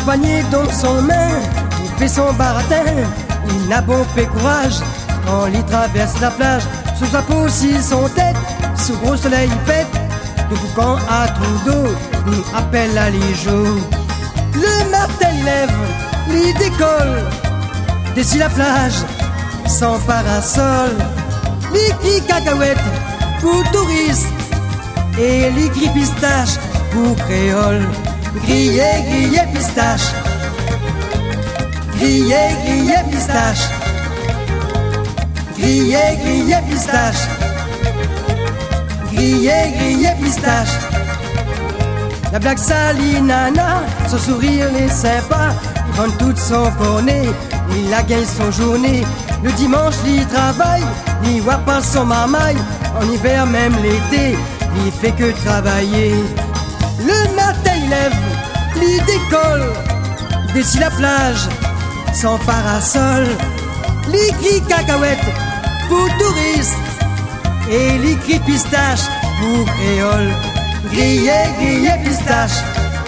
panier dans son main, il fait son baratin. Il n'a bon fait courage quand il traverse la plage. Sous sa peau, si son tête, sous gros soleil il pète. De boucan à trou d'eau, nous appelle à l'Ijo. Le matin il lève, il décolle, d'ici la plage, sans parasol. L'écrit cacahuète pour touristes et l'écrit pistache pour créole. Grillé, grillé, pistache. Grillé, grillé, pistache. Grillé, grillé, pistache. Grillé, grillé, pistache. La blague salinana, son sourire est sympa. Il vend toute son cornet, il la gagne son journée. Le dimanche, il travaille, il voit pas son marmaille. En hiver, même l'été, il fait que travailler. Le matin, il lève, il décolle, d'ici la plage, sans parasol. L'écrit cacahuète pour touristes et l'écrit pistache pour créole. Grillé, grillé, pistache.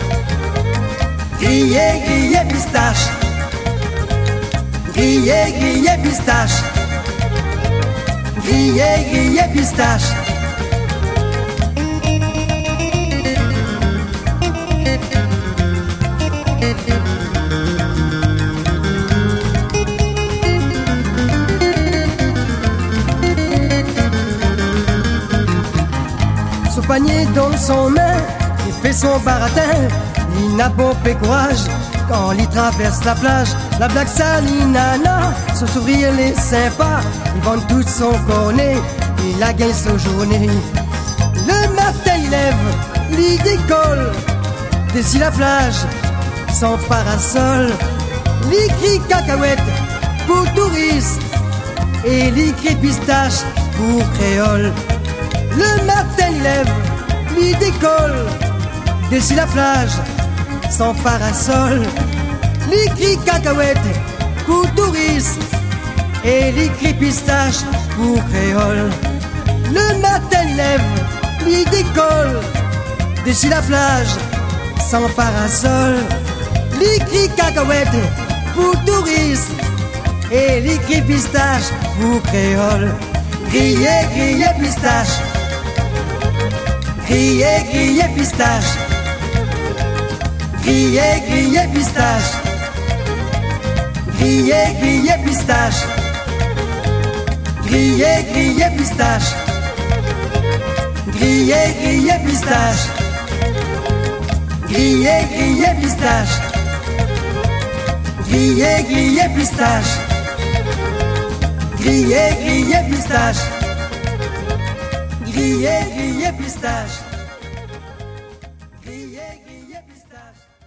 Grillé, grillé, pistache. Grillé, grillé, pistache. Grillé, grillé, pistache. Son panier dans son main, il fait son baratin. Il n'a bon fait courage quand il traverse la plage. La blague salinana, son sourire est sympa. Il vend tout son cornet, il a gagné sa journée. Le matin il lève, il décolle, d'ici la plage, sans parasol. L'écrit cacahuète pour touristes et l'écrit pistache pour créole. Le matin il lève, il décolle, d'ici la plage, sans parasol. L'écrit cacahuète pour touristes et l'écrit pistache pour créole. Le matin il lève, il décolle, d'ici la plage, sans parasol. L'écrit cacahuète pour touristes et l'écrit pistache pour créole. Grillé, grillé, pistache. Grillé, grillé, pistache. Grillé, grillé, pistache. Grillé, grillé, pistache. Grillé, grillé, pistache. Grillé, grillé, pistache. Grillé, grillé, pistache. Grillé, grillé, pistache. Grillé, grillé, pistache. Grillé, grillé, pistache. Grillé, grillé, pistache.